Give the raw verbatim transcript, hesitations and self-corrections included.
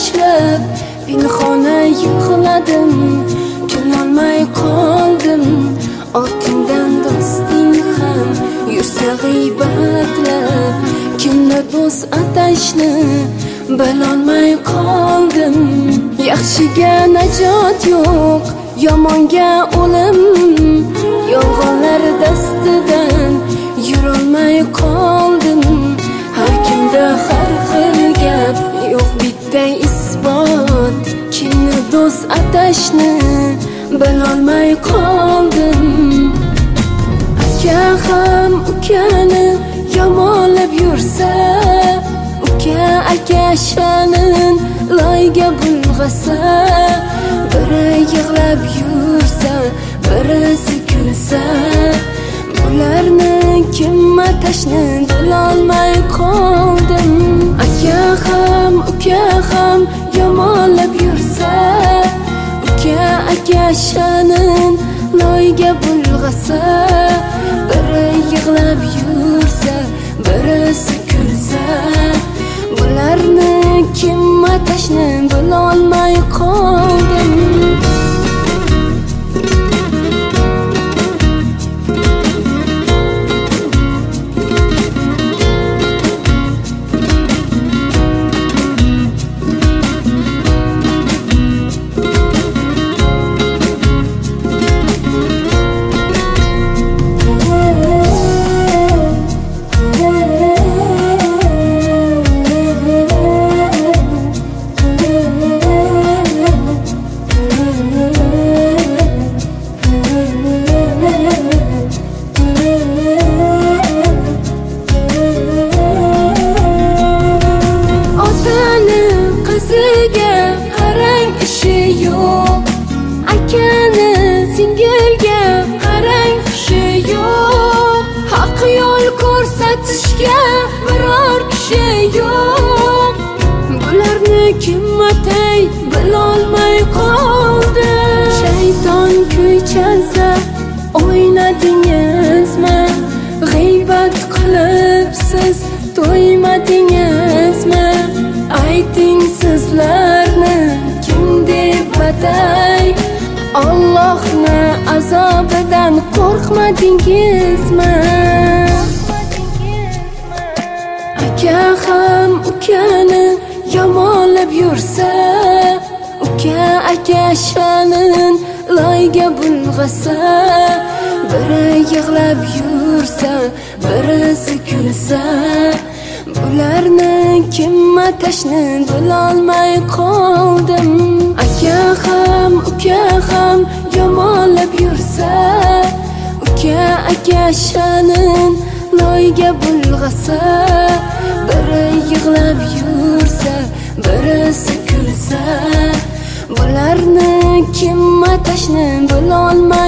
tashlab pinhona yig'ladim, kulolmay qoldim. Ortingdan do'sting ham yursa g'iybatlab, kimni do'st atashni bilolmay qoldim. Yaxshiga najot yo'q, yomonga o'lim, yolg'onlar dastidan yurolmay qoldim. Har kimda har xil gap, yo'q bitta isbot, kimni do'st atashni bilolmay qoldim. Aka ham ukani yomonlab yursa, uka aka shanin loyga bulg'asa, biri yig'lab yursa, birisi kulsa, bularni kim atashni bilolmay qoldim. Aka ham uka ham yomonlab yursa, uka aka shanin loyga bulg'asa, biri yig'lab yursa, birisi kulsa, bularni kim atashni bilolmay qoldim. Singilga qarang, hushi yo'q, haq yo'l ko'rsatishga biror kishi yo'q. Bularni kim atay bilolmay qoldi. Shayton kuy chalsa o'ynadingizmi? G'iybat qilib siz to'ymadingizmi? Ayting sizlarni kim deb atay? Allohni azobidan qo'rqmadingizmi? Aka ham ukani yomonlab yursa, uka aka shanin loyga bulg'asa, biri yig'lab yursa, birisi kulsa, bularni kim atashni bilolmay qoldim. Aka ham uka ham yomonlab yursa, uka aka shanin loyga bulg'asa, biri yig'lab yursa, birisi kulsa, bularni kim atashni bilolmay